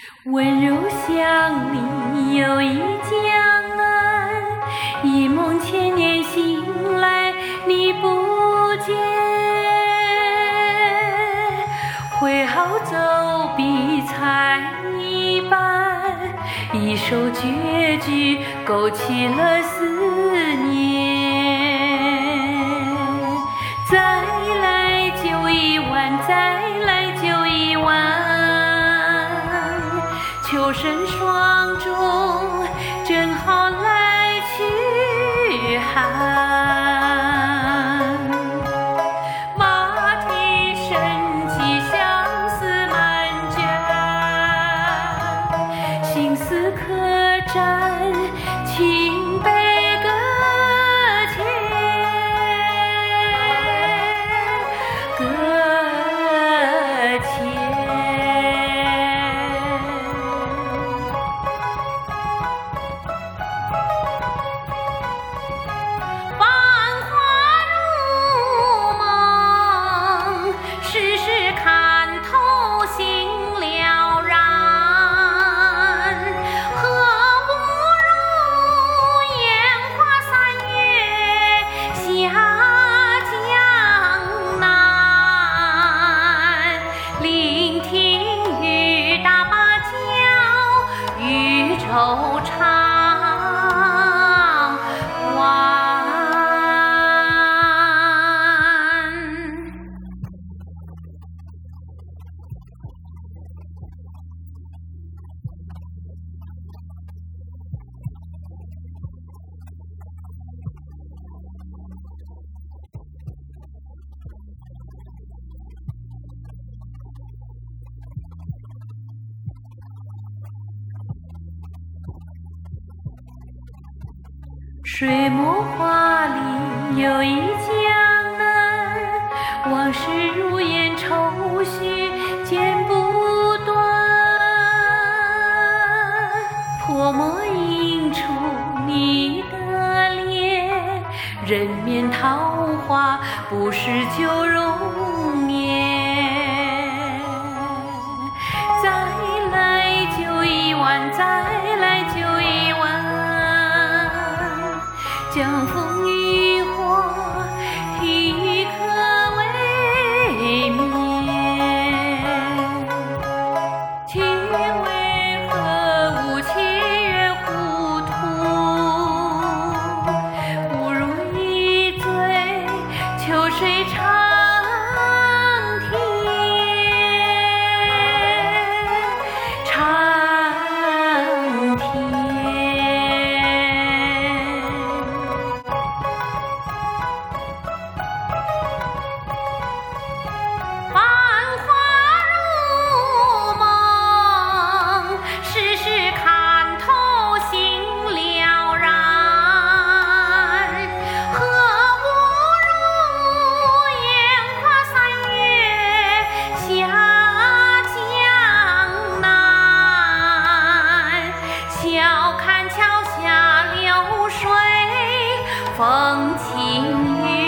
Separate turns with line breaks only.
温柔乡里有一江南，一梦千年醒来你不见。挥毫走笔才一般，一首绝句勾起了思念。再来就一碗，再来就一碗。秋深霜中，正好来驱寒。马蹄声起，相思满卷，心思客栈，青杯搁浅，搁浅。惆怅完。水墨画里有一江南，往事如烟，愁绪剪不断。泼墨映出你的脸，人面桃花不是旧容颜。再来就一碗，再来就一碗。江枫渔火，一刻未眠。情为何物，且越糊涂？不如一醉，秋水长天，长天。瞧看桥下流水，风轻雨。